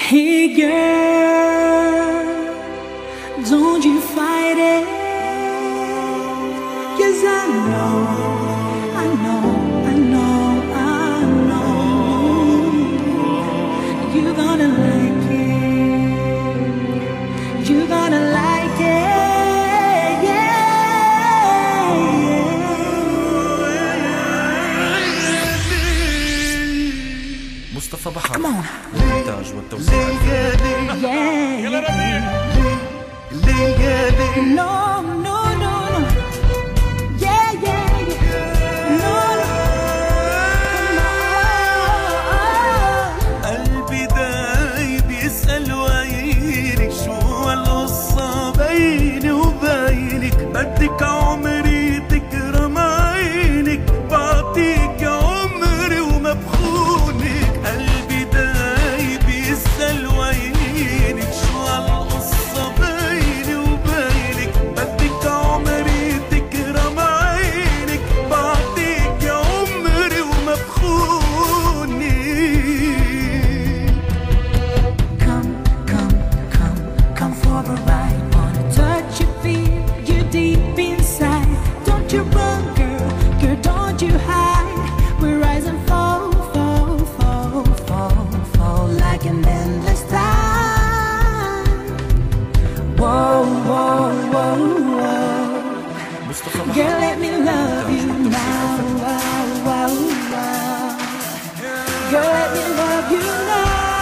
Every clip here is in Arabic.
Hey girl, don't you fight it, 'cause I know you're gonna like it, you're gonna like it, yeah. مصطفى بحر الإنتاج والتوزيع. قلبي دايب يسأل وينك، شو القصة بيني وبينك؟ بدك عمري تكرم عينك، بعطيك عمري وما بخونك. قلبي دايب يسأل وينك، شو القصة بيني وبينك؟ بدك عمري تكرم عينك، بعطيك عمري وما بخونك. Girl, let me love you now. Girl, let me love you now.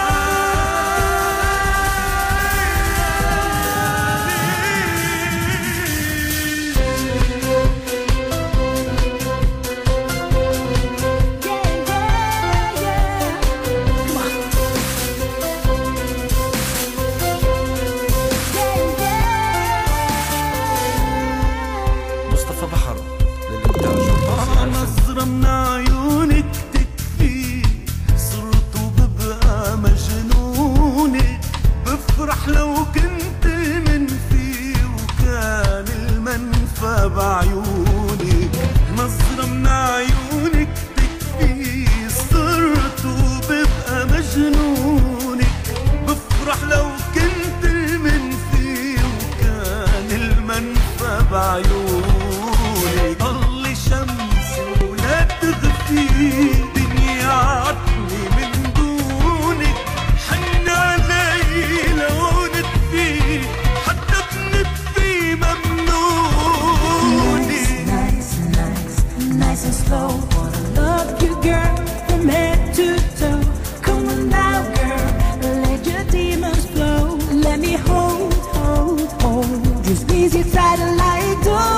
مصطفى بحر للإنتاج والتوزيع. نظرة من عيونك تكفي، صرت وببقى مجنونك. بفرح لو كنت المنفي، وكان المنفى بعيونك. نظرة من عيونك تكفي، صرت وببقى مجنونك. بفرح لو كنت المنفي، وكان المنفى بعيونك. ضل شمس ولا تغفي، دنيا عطني من دونك. حن علي لو نطفي، حتى بنطفي ممنونك. Nice and slow. Wanna love you, girl, from head to toe. Come on now, girl, let your demons flow. Let me hold. You squeeze it tight like dough.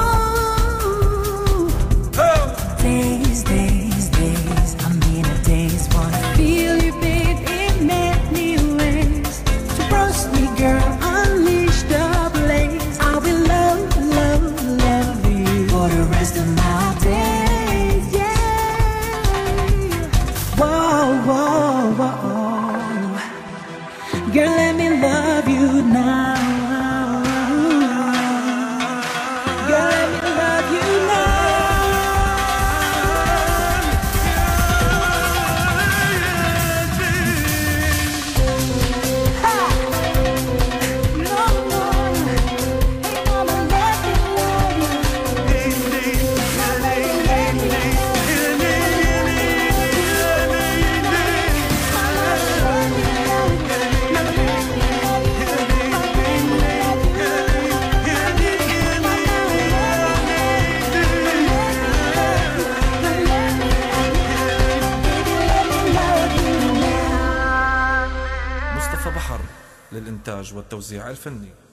Days, I'm in a daze. Wanna feel you, babe, in many ways. So trust me, girl, unleash the blaze. I will love you for the rest of my days, yeah. Whoa. Girl, let me love you now. مصطفى بحر للإنتاج والتوزيع الفني.